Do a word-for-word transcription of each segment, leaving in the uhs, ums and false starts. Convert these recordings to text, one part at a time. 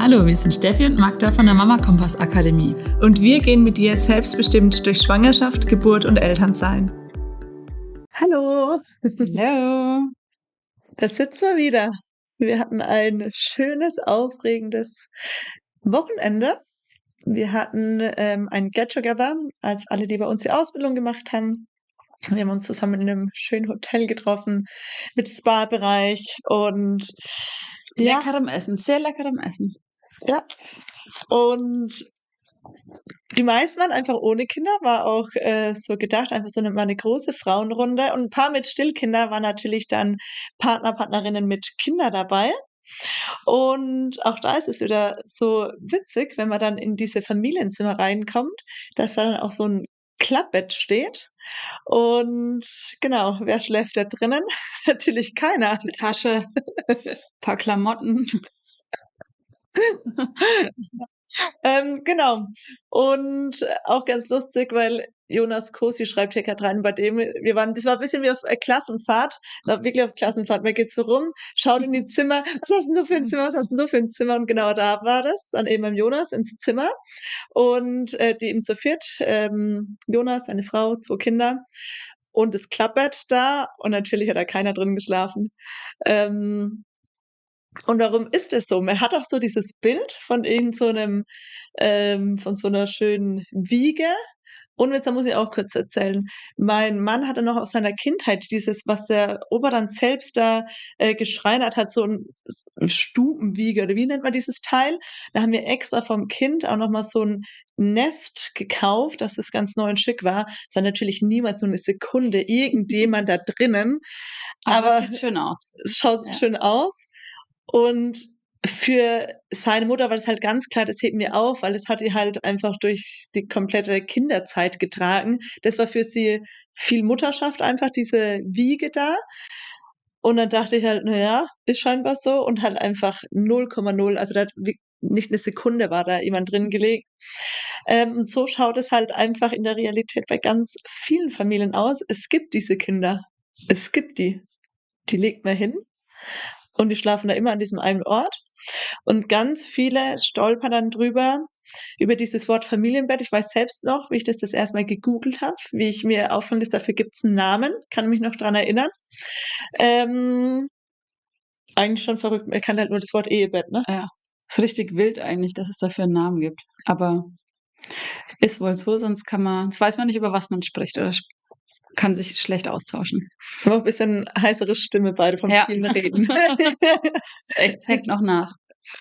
Hallo, wir sind Steffi und Magda von der Mama Kompass Akademie. Und wir gehen mit dir selbstbestimmt durch Schwangerschaft, Geburt und Elternsein. Hallo. Hallo. Da sitzen wir wieder. Wir hatten ein schönes, aufregendes Wochenende. Wir hatten ähm, ein Get-Together, als alle, die bei uns die Ausbildung gemacht haben. Wir haben uns zusammen in einem schönen Hotel getroffen mit Spa-Bereich und ja, Leckerem Essen, sehr leckerem Essen. ja. Und die meisten waren einfach ohne Kinder, war auch äh, so gedacht, einfach so eine, mal eine große Frauenrunde. Und ein paar mit Stillkinder waren natürlich dann Partner, Partnerinnen mit Kinder dabei. Und auch da ist es wieder so witzig, wenn man dann in diese Familienzimmer reinkommt, dass da dann auch so ein Klappbett steht. Und genau, wer schläft da drinnen? Natürlich keiner. Die Tasche, paar Klamotten. ähm, genau. Und auch ganz lustig, weil Jonas Kosi schreibt hier gerade rein, bei dem wir waren, das war ein bisschen wie auf äh, Klassenfahrt, war wirklich auf Klassenfahrt. Man geht so rum, schaut in die Zimmer, was hast denn du für ein Zimmer, was hast denn du für ein Zimmer? Und genau da war das, dann eben beim Jonas ins Zimmer. Und äh, die ihm zu viert, ähm, Jonas, seine Frau, zwei Kinder und das Klappbett da. Und natürlich hat da keiner drin geschlafen. Ähm, und warum ist es so? Man hat auch so dieses Bild von irgend so einem, ähm, von so einer schönen Wiege. Und jetzt muss ich auch kurz erzählen. Mein Mann hatte noch aus seiner Kindheit dieses, was der Opa dann selbst da äh, geschreinert hat, so ein S- Stubenwiege, oder wie nennt man dieses Teil? Da haben wir extra vom Kind auch noch mal so ein Nest gekauft, dass es ganz neu und schick war. Es war natürlich niemals nur eine Sekunde irgendjemand da drinnen, Aber es aber sieht schön aus. es schaut Ja. schön aus. Und für seine Mutter war das halt ganz klar, das heben wir auf, weil es hat die halt einfach durch die komplette Kinderzeit getragen. Das war für sie viel Mutterschaft einfach, diese Wiege da. Und dann dachte ich halt, na ja, ist scheinbar so und halt einfach null Komma null, also da hat wi nicht 'ne Sekunde war da jemand drin gelegen. Ähm, und so schaut es halt einfach in der Realität bei ganz vielen Familien aus. Es gibt diese Kinder. Es gibt die. Die legt man hin und die schlafen da immer an diesem einen Ort. Und ganz viele stolpern dann drüber, über dieses Wort Familienbett. Ich weiß selbst noch, wie ich das das erste Mal gegoogelt habe, wie ich mir aufgefallen ist, dafür gibt's 'n Namen, kann mich noch dran erinnern. Ähm, eigentlich schon verrückt, man kennt halt nur das Wort Ehebett, ne? Ja. Ist richtig wild eigentlich, dass es dafür einen Namen gibt. Aber ist wohl so, sonst kann man, sonst weiß man nicht, über was man spricht oder sp- kann sich schlecht austauschen. Wir haben auch 'n bisschen heißere Stimme beide vom Ja. vielen Reden. Ist echt, es hängt noch nach.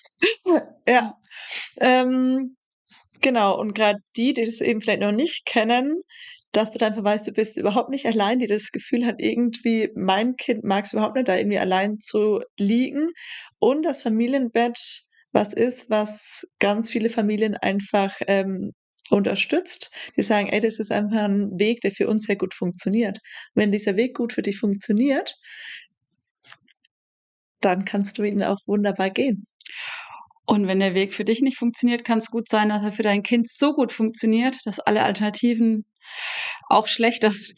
Ja, ähm, genau. Und grad die, die das eben vielleicht noch nicht kennen, dass du dann einfach weißt, du bist überhaupt nicht allein, die das Gefühl hat, irgendwie, mein Kind mag's überhaupt nicht, da irgendwie allein zu liegen. Und das Familienbett was ist, was ganz viele Familien einfach, ähm, unterstützt. Die sagen: „Ey, das ist einfach 'n Weg, der für uns sehr gut funktioniert.“ Wenn dieser Weg gut für dich funktioniert, dann kannst du ihn auch wunderbar gehen. Und wenn der Weg für dich nicht funktioniert, kann es gut sein, dass er für dein Kind so gut funktioniert, dass alle Alternativen auch schlechter sind.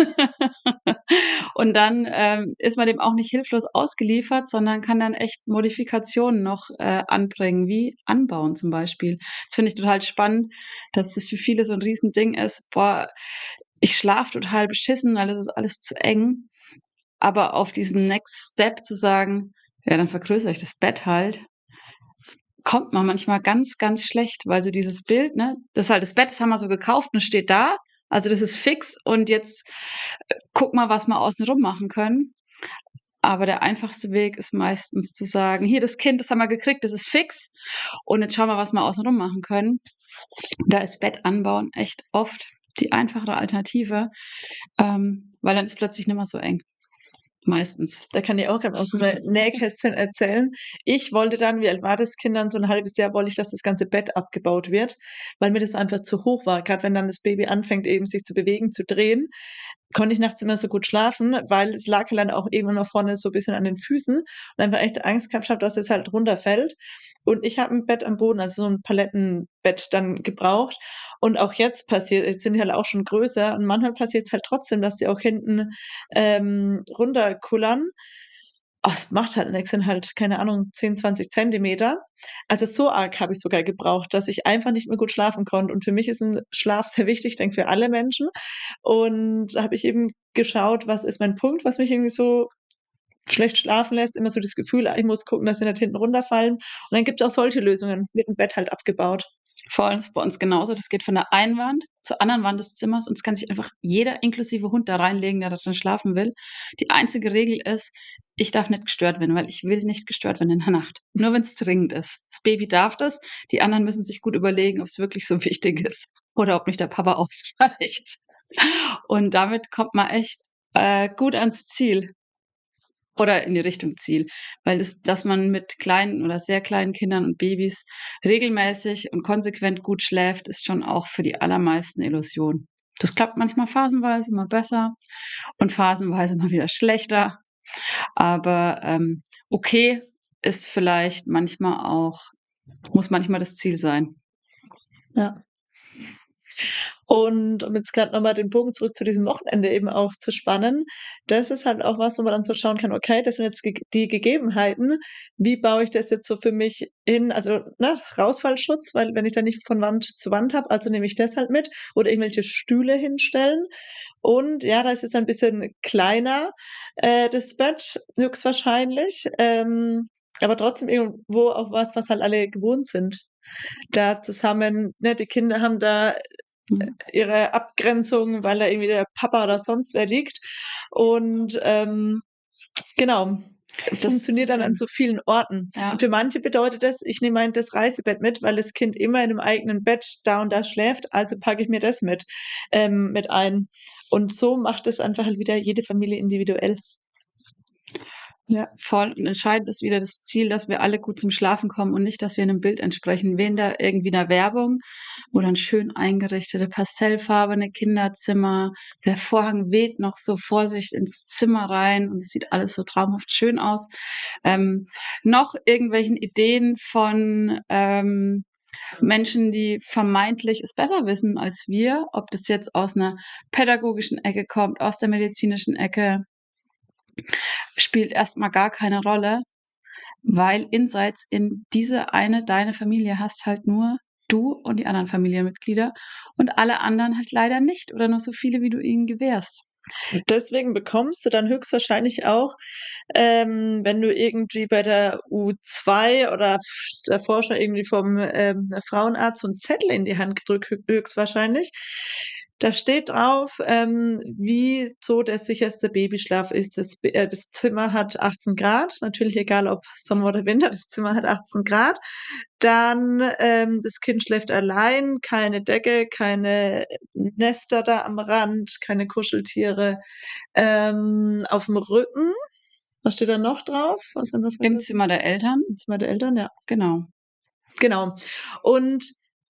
Und dann ähm, ist man dem auch nicht hilflos ausgeliefert, sondern kann dann echt Modifikationen noch äh, anbringen, wie Anbauen zum Beispiel. Das finde ich total spannend, dass das für viele so ein Riesending ist. Boah, ich schlafe total beschissen, weil es ist alles zu eng. Aber auf diesen Next Step zu sagen, ja, dann vergrößere ich das Bett halt, kommt man manchmal ganz, ganz schlecht, weil so dieses Bild, ne, das ist halt das Bett, das haben wir so gekauft und es steht da. Also das ist fix und jetzt äh, guck mal, was wir außenrum machen können. Aber der einfachste Weg ist meistens zu sagen, hier, das Kind, das haben wir gekriegt, das ist fix und jetzt schauen wir, was wir außenrum machen können. Da ist Bett anbauen echt oft die einfachere Alternative, ähm, weil dann ist plötzlich nicht mehr so eng. Meistens. Da kann ich auch grad aus dem Nähkästchen erzählen. Ich wollte dann, wie alt war das Kind dann? So 'n halbes Jahr wollte ich, dass das ganze Bett abgebaut wird, weil mir das einfach zu hoch war. Grad wenn dann das Baby anfängt, eben sich zu bewegen, zu drehen, konnte ich nachts immer so gut schlafen, weil es lag halt dann auch irgendwann noch vorne so bisschen an den Füßen und einfach echt Angst gehabt habe, dass es halt runterfällt. Und ich habe 'n Bett am Boden, also so 'n Palettenbett dann gebraucht. Und auch jetzt passiert jetzt sind die halt auch schon größer und manchmal passiert's halt trotzdem, dass sie auch hinten, ähm, runterkullern. Oh, es macht halt nix, sind halt, keine Ahnung, zehn, zwanzig Zentimeter. Also, so arg habe ich sogar gebraucht, dass ich einfach nicht mehr gut schlafen konnte. Und für mich ist 'n Schlaf sehr wichtig, ich denke für alle Menschen. Und da habe ich eben geschaut, was ist mein Punkt, was mich irgendwie so schlecht schlafen lässt. Immer so das Gefühl, ah, ich muss gucken, dass sie nicht hinten runterfallen. Und dann gibt's auch solche Lösungen, wird 'n Bett halt abgebaut. Voll, das ist bei uns genauso. Das geht von der einen Wand zur anderen Wand des Zimmers und es kann sich einfach jeder inklusive Hund da reinlegen, der da drin schlafen will. Die einzige Regel ist, ich darf nicht gestört werden, weil ich will nicht gestört werden in der Nacht. Nur wenn's dringend ist. Das Baby darf das, die anderen müssen sich gut überlegen, ob's wirklich so wichtig ist oder ob nicht der Papa ausreicht. Und damit kommt man echt, äh, gut ans Ziel. Oder in die Richtung Ziel, weil das dass man mit kleinen oder sehr kleinen Kindern und Babys regelmäßig und konsequent gut schläft, ist schon auch für die allermeisten Illusion. Das klappt manchmal phasenweise mal besser und phasenweise mal wieder schlechter. Aber, ähm, okay ist vielleicht manchmal auch muss manchmal das Ziel sein. Ja. Und um jetzt grad noch mal den Bogen zurück zu diesem Wochenende eben auch zu spannen, das ist halt auch was, wo man dann so schauen kann: „Okay, das sind jetzt geg die Gegebenheiten. Wie baue ich das jetzt so für mich hin?“ Also, ne, Rausfallschutz, weil wenn ich da nicht von Wand zu Wand habe, also nehme ich das halt mit oder irgendwelche Stühle hinstellen. Und ja, da ist es ein bisschen kleiner, äh, das Bett höchstwahrscheinlich, ähm, aber trotzdem irgendwo auch was, was halt alle gewohnt sind. Da zusammen ne, die Kinder haben da, äh, Mhm. ihre Abgrenzung, weil da irgendwie der Papa oder sonst wer liegt. Und, ähm, genau, Das funktioniert dann an sind so vielen Orten. Und ja. für manche bedeutet das, ich nehme mein das Reisebett mit, weil das Kind immer in 'nem eigenen Bett da und da schläft, also packe ich mir das mit ähm, mit ein. Und so macht es einfach halt wieder jede Familie individuell. Ja. Voll und entscheidend ist wieder das Ziel, dass wir alle gut zum Schlafen kommen und nicht, dass wir 'nem Bild entsprechen, weder irgendwie 'ner Werbung oder 'n schön eingerichtete pastellfarbene Kinderzimmer. Der Vorhang weht noch so vor sich ins Zimmer rein und es sieht alles so traumhaft schön aus. Ähm, noch irgendwelchen Ideen von, ähm, Menschen, die vermeintlich es besser wissen als wir, ob das jetzt aus 'ner pädagogischen Ecke kommt, aus der medizinischen Ecke spielt erst mal gar keine Rolle, weil Insights in diese eine deine Familie hast halt nur du und die anderen Familienmitglieder und alle anderen halt leider nicht oder nur so viele, wie du ihnen gewährst. Und deswegen bekommst du dann höchstwahrscheinlich auch, ähm, wenn du irgendwie bei der U zwei oder der Forscher irgendwie vom, ähm, Frauenarzt so 'n Zettel in die Hand gedrückt hö höchstwahrscheinlich. Da steht drauf, ähm, wie so der sicherste Babyschlaf ist. Das B äh, das Zimmer hat achtzehn Grad, natürlich egal ob Sommer oder Winter, das Zimmer hat achtzehn Grad. Dann, ähm, das Kind schläft allein, keine Decke, keine Nester da am Rand, keine Kuscheltiere, ähm, auf'm Rücken. Was steht da noch drauf? Was haben wir Im vergessen? Zimmer der Eltern. Im Zimmer der Eltern, ja. Genau. Genau. Und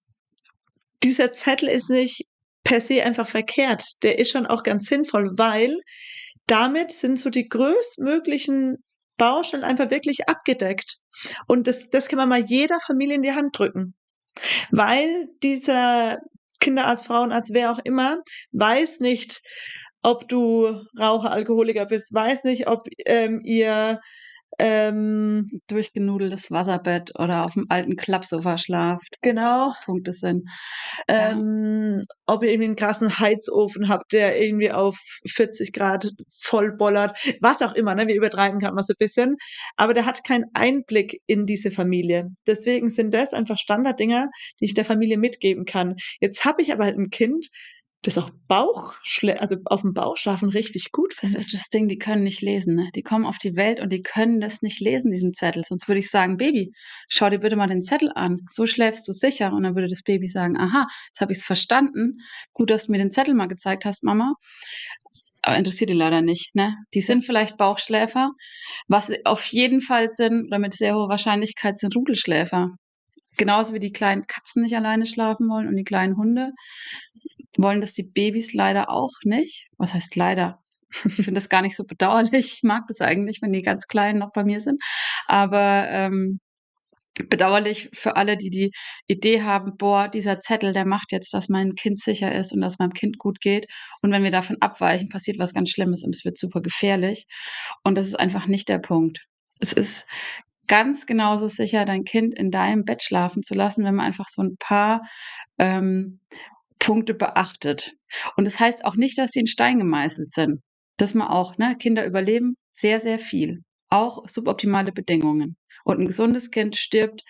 dieser Zettel ist nicht per se einfach verkehrt. Der ist schon auch ganz sinnvoll, weil damit sind so die größtmöglichen Baustellen einfach wirklich abgedeckt. Und das das kann man mal jeder Familie in die Hand drücken, weil dieser Kinderarzt, Frauenarzt, wer auch immer, weiß nicht, ob du Raucher, Alkoholiker bist, weiß nicht, ob, ähm, ihr, ähm Durchgenudeltes Wasserbett oder auf'm alten Klappsofa schlaft, was Genau. auch Punkte sind. Ja. Ähm, ob ihr irgendwie 'n krassen Heizofen habt, der irgendwie auf vierzig Grad voll bollert, was auch immer, ne? Wir übertreiben grad mal so bisschen, aber der hat keinen Einblick in diese Familie. Deswegen sind das einfach Standarddinger, die ich der Familie mitgeben kann. Jetzt habe ich aber halt 'n Kind, das auch Bauchschlä also auf'm Bauch schlafen richtig gut Das ist findet. das Ding, die können nicht lesen, ne? Die kommen auf die Welt und die können das nicht lesen, diesen Zettel. Sonst würde ich sagen: „Baby, schau dir bitte mal den Zettel an. So schläfst du sicher.“ Und dann würde das Baby sagen: „Aha, jetzt habe ich's verstanden. Gut, dass du mir den Zettel mal gezeigt hast, Mama.“ Aber interessiert die leider nicht, ne? Die Ja. sind vielleicht Bauchschläfer. Was sie auf jeden Fall sind oder mit sehr hoher Wahrscheinlichkeit sind Rudelschläfer. Genauso wie die kleinen Katzen nicht alleine schlafen wollen und die kleinen Hunde, wollen das die Babys leider auch nicht. Was heißt leider? Ich finde das gar nicht so bedauerlich. Ich mag das eigentlich, wenn die ganz Kleinen noch bei mir sind. Aber, ähm bedauerlich für alle, die die Idee haben: „Boah, dieser Zettel, der macht jetzt, dass mein Kind sicher ist und dass meinem Kind gut geht. Und wenn wir davon abweichen, passiert was ganz Schlimmes und es wird super gefährlich.“ Und das ist einfach nicht der Punkt. Es ist ganz genauso sicher, dein Kind in deinem Bett schlafen zu lassen, wenn man einfach so 'n paar, ähm, Punkte beachtet. Und das heißt auch nicht, dass sie in Stein gemeißelt sind. Das mal auch, ne? Kinder überleben sehr, sehr viel, auch suboptimale Bedingungen. Und 'n gesundes Kind stirbt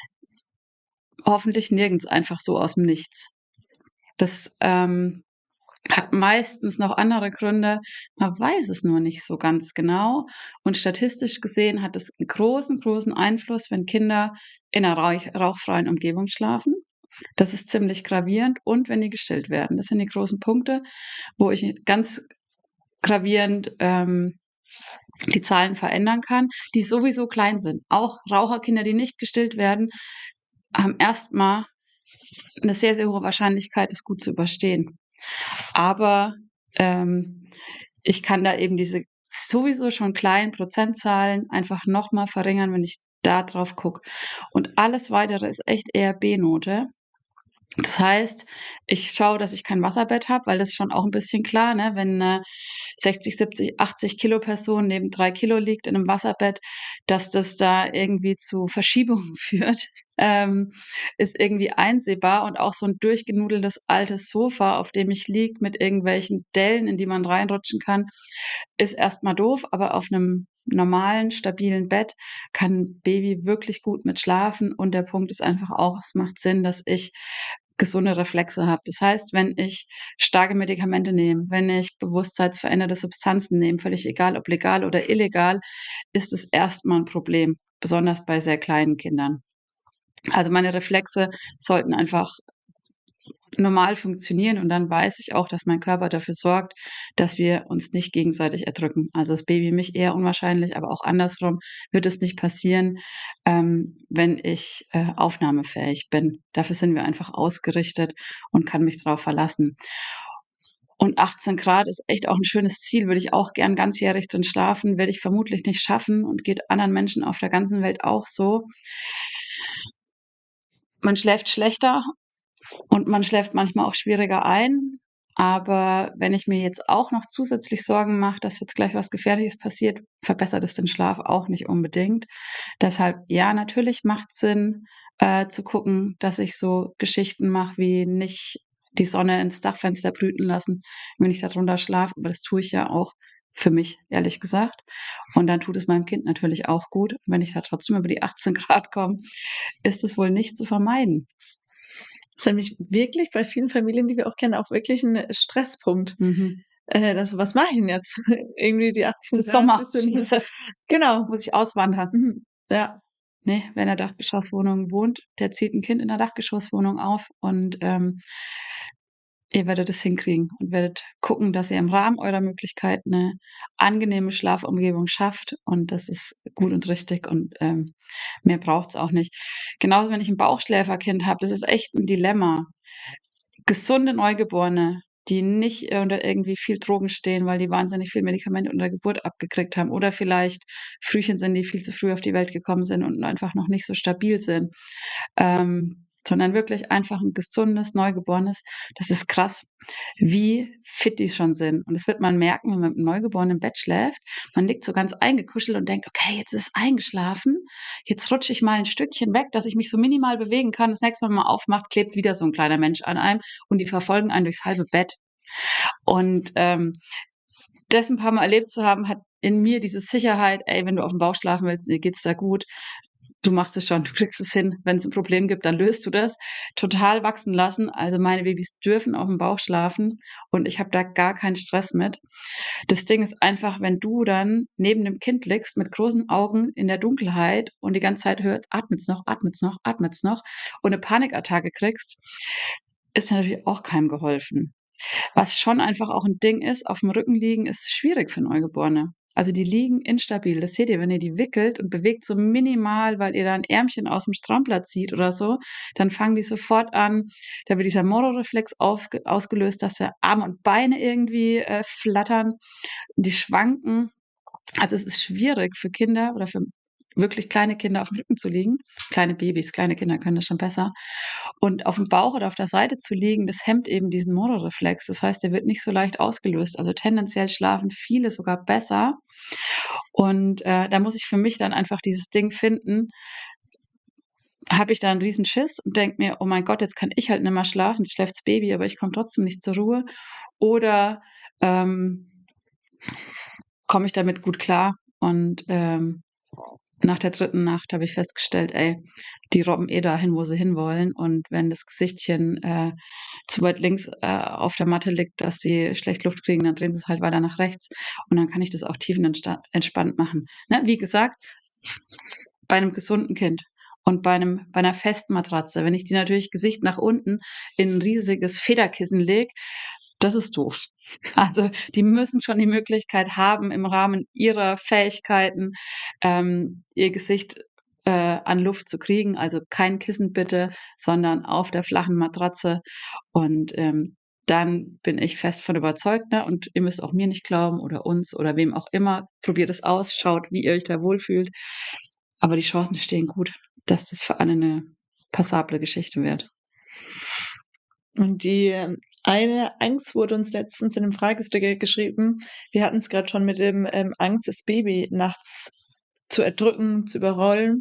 hoffentlich nirgends einfach so aus'm Nichts. Das, ähm, hat meistens noch andere Gründe. Man weiß es nur nicht so ganz genau. Und statistisch gesehen hat es 'n großen, großen Einfluss, wenn Kinder in 'ner rauch rauchfreien Umgebung schlafen. Das ist ziemlich gravierend und wenn die gestillt werden. Das sind die großen Punkte, wo ich ganz gravierend, ähm, die Zahlen verändern kann, die sowieso klein sind. Auch Raucherkinder, die nicht gestillt werden, haben erst mal 'ne sehr, sehr hohe Wahrscheinlichkeit, das gut zu überstehen. Aber, ähm, ich kann da eben diese sowieso schon kleinen Prozentzahlen einfach noch mal verringern, wenn ich da drauf gucke. Und alles Weitere ist echt eher B-Note. Das heißt, ich schaue, dass ich kein Wasserbett habe, weil das ist schon auch 'n bisschen klar, ne? Wenn 'ne sechzig, siebzig, achtzig Kilo Person neben drei Kilo liegt in 'nem Wasserbett, dass das da irgendwie zu Verschiebungen führt, ähm, ist irgendwie einsehbar. Und auch so 'n durchgenudeltes altes Sofa, auf dem ich liege mit irgendwelchen Dellen, in die man reinrutschen kann, ist erst mal doof. Aber auf 'nem normalen, stabilen Bett kann 'n Baby wirklich gut mit schlafen. Und der Punkt ist einfach auch, es macht Sinn, dass ich gesunde Reflexe habe. Das heißt, wenn ich starke Medikamente nehme, wenn ich bewusstseinsverändernde Substanzen nehme, völlig egal, ob legal oder illegal, ist es erst mal 'n Problem, besonders bei sehr kleinen Kindern. Also, meine Reflexe sollten einfach normal funktionieren und dann weiß ich auch, dass mein Körper dafür sorgt, dass wir uns nicht gegenseitig erdrücken. Also, das Baby mich eher unwahrscheinlich, aber auch andersrum wird es nicht passieren, ähm, wenn ich, äh, aufnahmefähig bin. Dafür sind wir einfach ausgerichtet und kann mich drauf verlassen. Und achtzehn Grad ist echt auch 'n schönes Ziel, würde ich auch gern ganzjährig drin schlafen, werde ich vermutlich nicht schaffen und geht anderen Menschen auf der ganzen Welt auch so. Man schläft schlechter und man schläft manchmal auch schwieriger ein. Aber wenn ich mir jetzt auch noch zusätzlich Sorgen mache, dass jetzt gleich was Gefährliches passiert, verbessert es den Schlaf auch nicht unbedingt. Deshalb, ja, natürlich macht's Sinn, äh, zu gucken, dass ich so Geschichten mache wie nicht die Sonne ins Dachfenster brüten lassen, wenn ich da drunter schlafe. Aber das tue ich ja auch für mich, ehrlich gesagt. Und dann tut es meinem Kind natürlich auch gut. Wenn ich da trotzdem über die achtzehn Grad komme, ist es wohl nicht zu vermeiden. Ist nämlich wirklich bei vielen Familien, die wir auch kennen, auch wirklich 'n Stresspunkt. Mhm. Äh, also, was mache ich 'n jetzt? Irgendwie die Es achtzehn ist Grad Sommer, bisschen scheiße. genau. Muss ich auswandern. Mhm. Ja. Ne, wer in 'ner Dachgeschosswohnung wohnt, der zieht 'n Kind in 'ner Dachgeschosswohnung auf und, ähm ihr werdet es hinkriegen und werdet gucken, dass ihr im Rahmen eurer Möglichkeiten 'ne angenehme Schlafumgebung schafft. Und das ist gut und richtig und, ähm, mehr braucht's auch nicht. Genauso, wenn ich 'n Bauchschläferkind habe, das ist echt 'n Dilemma. Gesunde Neugeborene, die nicht unter irgendwie viel Drogen stehen, weil die wahnsinnig viel Medikamente unter der Geburt abgekriegt haben oder vielleicht Frühchen sind, die viel zu früh auf die Welt gekommen sind und einfach noch nicht so stabil sind, ähm, sondern wirklich einfach 'n gesundes Neugeborenes. Das ist krass, wie fit die schon sind. Und das wird man merken, wenn man mit 'm Neugeborenen im Bett schläft. Man liegt so ganz eingekuschelt und denkt: „Okay, jetzt ist es eingeschlafen. Jetzt rutsche ich mal 'n Stückchen weg, dass ich mich so minimal bewegen kann.“ Das nächste Mal, wenn man aufmacht, klebt wieder so 'n kleiner Mensch an einem und die verfolgen einen durchs halbe Bett. Und, ähm, das 'n paarmal erlebt zu haben, hat in mir diese Sicherheit: „Ey, wenn du aufm Bauch schlafen willst, dir geht's da gut. Du machst es schon, du kriegst es hin. Wenn's 'n Problem gibt, dann löst du das.“ Total wachsen lassen. Also, meine Babys dürfen aufm Bauch schlafen und ich habe da gar keinen Stress mit. Das Ding ist einfach, wenn du dann neben dem Kind liegst mit großen Augen in der Dunkelheit und die ganze Zeit hörst: „Atmet's noch, atmet's noch, atmet's noch“ und 'ne Panikattacke kriegst, ist natürlich auch keinem geholfen. Was schon einfach auch 'n Ding ist, aufm Rücken liegen ist schwierig für Neugeborene. Also, die liegen instabil. Das seht ihr, wenn ihr die wickelt und bewegt so minimal, weil ihr da 'n Ärmchen aus'm Strampler zieht oder so, dann fangen die sofort an da wird dieser Moro-Reflex aufge ausgelöst, dass ja Arme und Beine irgendwie, äh, flattern. Die schwanken. Also, es ist schwierig für Kinder oder für wirklich kleine Kinder aufm Rücken zu liegen, kleine Babys, kleine Kinder können das schon besser. Und aufm Bauch oder auf der Seite zu liegen, das hemmt eben diesen Moro-Reflex. Das heißt, der wird nicht so leicht ausgelöst. Also, tendenziell schlafen viele sogar besser. Und, äh, da muss ich für mich dann einfach dieses Ding finden habe ich da 'n Riesenschiss und denke mir: „Oh mein Gott, jetzt kann ich halt nimmer schlafen, jetzt schläft das Baby, aber ich komme trotzdem nicht zur Ruhe." Oder, ähm komme ich damit gut klar? Und, ähm, nach der dritten Nacht habe ich festgestellt: „Ey, die robben eh dahin, wo sie hinwollen. Und wenn das Gesichtchen, äh, zu weit links, äh, auf der Matte liegt, dass sie schlecht Luft kriegen, dann drehen sie's halt weiter nach rechts und dann kann ich das auch tiefenentsta entspannt machen." Ne, wie gesagt, bei 'nem gesunden Kind und bei 'nem bei 'ner festen Matratze. Wenn ich die natürlich Gesicht nach unten in 'n riesiges Federkissen lege, das ist doof. Also, die müssen schon die Möglichkeit haben, im Rahmen ihrer Fähigkeiten, ähm, ihr Gesicht, äh, an Luft zu kriegen. Also, kein Kissen bitte, sondern auf der flachen Matratze. Und, ähm, dann bin ich fest von überzeugt, ne, und ihr müsst auch mir nicht glauben oder uns oder wem auch immer. Probiert es aus, schaut, wie ihr euch da wohlfühlt. Aber die Chancen stehen gut, dass das für alle 'ne passable Geschichte wird. Und die, ähm, eine Angst wurde uns letztens in 'nem Fragesticker geschrieben. Wir hatten's grad schon mit dem, ähm, Angst, das Baby nachts zu erdrücken, zu überrollen.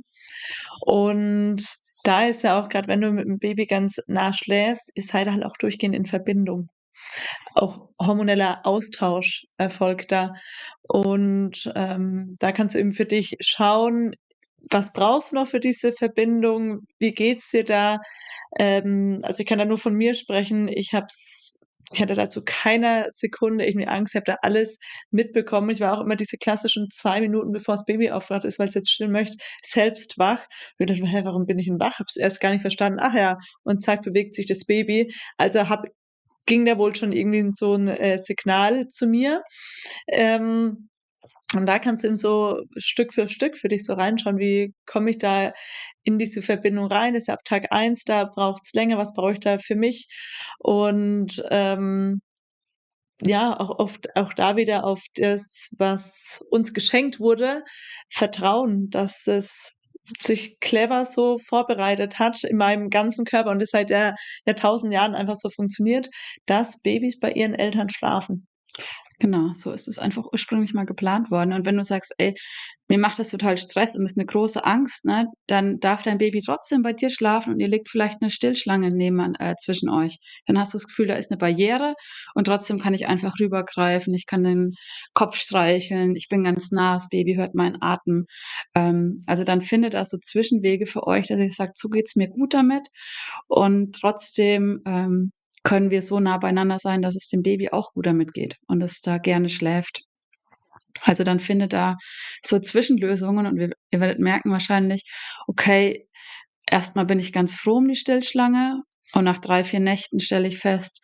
Und da ist ja auch grad, wenn du mit 'm Baby ganz nah schläfst, ihr seid halt auch durchgehend in Verbindung. Auch hormoneller Austausch erfolgt da. Und, ähm, da kannst du eben für dich schauen, was brauchst du noch für diese Verbindung? Wie geht's dir da? Ähm, also, ich kann da nur von mir sprechen. Ich habe es ich hatte da zu keiner Sekunde irgendwie Angst. Ich habe da alles mitbekommen. Ich war auch immer diese klassischen zwei Minuten, bevor das Baby aufgewacht ist, weil's jetzt stillen möchte, selbst wach. Und dachte mir: „Hä, warum bin ich denn wach?" Habe es erst gar nicht verstanden. Ach ja, und zack, bewegt sich das Baby. Also, habe ging da wohl schon irgendwie 'n so 'n, äh, Signal zu mir. Ähm, und da kannst du eben so Stück für Stück für dich so reinschauen: Wie komme ich da in diese Verbindung rein? Ist ja ab Tag eins da, braucht's länger? Was brauche ich da für mich? Und, ähm, ja, auch oft auch da wieder auf das, was uns geschenkt wurde, vertrauen, dass es sich clever so vorbereitet hat in meinem ganzen Körper und das seit Jahr Jahrtausend Jahren einfach so funktioniert, dass Babys bei ihren Eltern schlafen. Genau, so ist es einfach ursprünglich mal geplant worden. Und wenn du sagst: „Ey, mir macht das total Stress und ist 'ne große Angst", ne, dann darf dein Baby trotzdem bei dir schlafen und ihr legt vielleicht 'ne Stillschlange nebenan äh, zwischen euch. Dann hast du das Gefühl, da ist 'ne Barriere und trotzdem kann ich einfach rübergreifen. Ich kann den Kopf streicheln. Ich bin ganz nah. Das Baby hört meinen Atem. Ähm, also, dann findet da so Zwischenwege für euch, dass ihr sagt: „So geht's mir gut damit." Und trotzdem, ähm, können wir so nah beieinander sein, dass es dem Baby auch gut damit geht und es da gerne schläft. Also, dann findet da so Zwischenlösungen und wir ihr werdet merken wahrscheinlich: „Okay, erst mal bin ich ganz froh um die Stillschlange und nach drei, vier Nächten stelle ich fest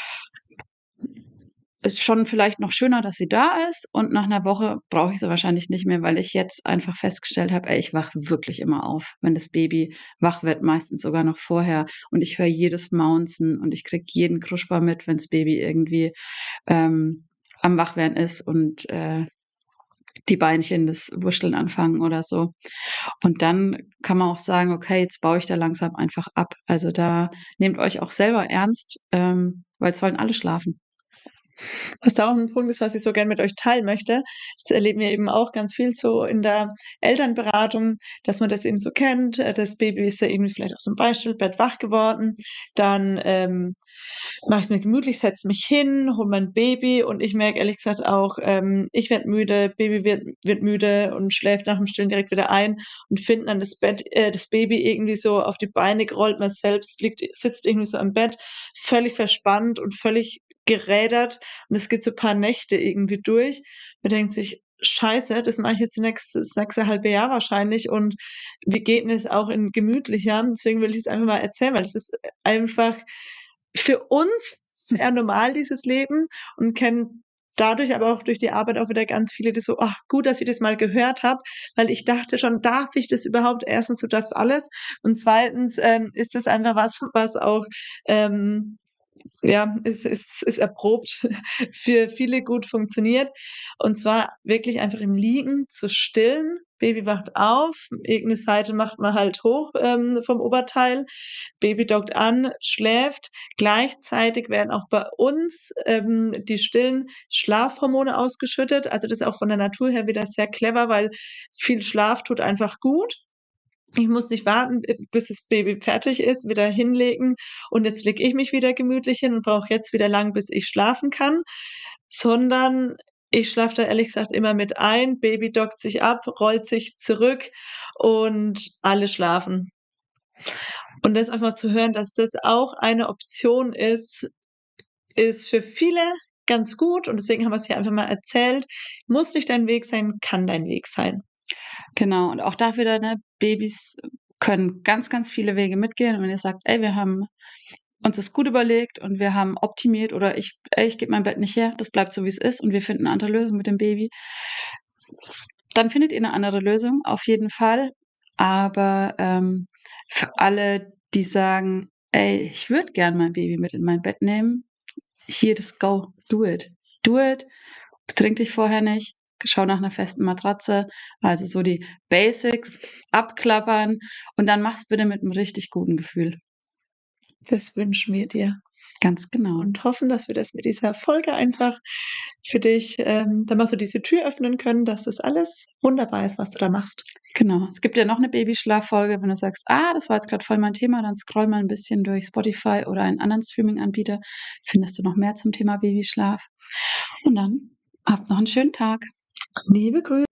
ist schon vielleicht noch schöner, dass sie da ist und nach 'ner Woche brauche ich sie wahrscheinlich nicht mehr, weil ich jetzt einfach festgestellt habe: Ey, ich wache wirklich immer auf, wenn das Baby wach wird, meistens sogar noch vorher. Und ich höre jedes Maunzen und ich kriege jeden Kruschbar mit, wenn's Baby irgendwie, ähm, am Wachwerden ist und, äh, die Beinchen das Wuscheln anfangen oder so. Und dann kann man auch sagen: „Okay, jetzt baue ich da langsam einfach ab." Also, da nehmt euch auch selber ernst, ähm, weil es sollen alle schlafen. Was da auch 'n Punkt ist, was ich so gern mit euch teilen möchte, das erleben wir eben auch ganz viel so in der Elternberatung, dass man das eben so kennt. Äh, das Baby ist ja irgendwie vielleicht auch so 'n Beistellbett wach geworden. Dann, ähm, mache ich's mir gemütlich, setze mich hin, hole mein Baby und ich merke ehrlich gesagt auch, ähm, ich werde müde, Baby wird wird müde und schläft nach dem Stillen direkt wieder ein und finde dann das Bett äh, das Baby irgendwie so auf die Beine gerollt. Man selbst liegt sitzt irgendwie so am Bett, völlig verspannt und völlig gerädert und es geht so paar Nächte irgendwie durch. Man denkt sich: „Scheiße, das mache ich jetzt nächstes das nächste halbe Jahr wahrscheinlich und wie geht 'n es auch in gemütlicher?" Deswegen will ich's einfach mal erzählen, weil das ist einfach für uns sehr normal, dieses Leben und kenne dadurch aber auch durch die Arbeit auch wieder ganz viele, die so: „Ach, gut, dass ich das mal gehört habe, weil ich dachte schon, darf ich das überhaupt?" Erstens, du darfst alles und zweitens, ähm, ist das einfach was, was auch, ähm, ja, ist ist ist erprobt, für viele gut funktioniert. Und zwar wirklich einfach im Liegen zu stillen. Baby wacht auf, irgend 'ne Seite macht man halt hoch, ähm, vom Oberteil. Baby dockt an, schläft. Gleichzeitig werden auch bei uns, ähm, die stillen Schlafhormone ausgeschüttet. Also, das ist auch von der Natur her wieder sehr clever, weil viel Schlaf tut einfach gut. Ich muss nicht warten, äh, bis das Baby fertig ist, wieder hinlegen und jetzt lege ich mich wieder gemütlich hin und brauche jetzt wieder lang, bis ich schlafen kann, sondern ich schlafe da ehrlich gesagt immer mit ein. Baby dockt sich ab, rollt sich zurück und alle schlafen. Und das einfach zu hören, dass das auch eine Option ist, ist für viele ganz gut und deswegen haben wir's hier einfach mal erzählt. Muss nicht dein Weg sein, kann dein Weg sein. Genau, und auch da wieder, ne, Babys können ganz, ganz viele Wege mitgehen. Und wenn ihr sagt: „Ey, wir haben uns das gut überlegt und wir haben optimiert“ oder „Ich ey, ich gebe mein Bett nicht her, das bleibt so, wie's ist und wir finden 'ne andere Lösung mit dem Baby“, dann findet ihr 'ne andere Lösung, auf jeden Fall. Aber, ähm, für alle, die sagen: „Ey, ich würde gern mein Baby mit in mein Bett nehmen“, hier das Go, do it. Do it, betrink dich vorher nicht, schau nach 'ner festen Matratze, also so die Basics abklappern und dann mach's bitte mit 'nem richtig guten Gefühl. Das wünschen wir dir. Ganz genau. Und hoffen, dass wir das mit dieser Folge einfach für dich, ähm, da mal so diese Tür öffnen können, dass das alles wunderbar ist, was du da machst. Genau. Es gibt ja noch 'ne Babyschlaf-Folge, wenn du sagst: „Ah, das war jetzt grad voll mein Thema“, dann scroll mal 'n bisschen durch Spotify oder einen anderen Streaming-Anbieter, findest du noch mehr zum Thema Babyschlaf. Und dann habt noch 'n schönen Tag. Liebe Grü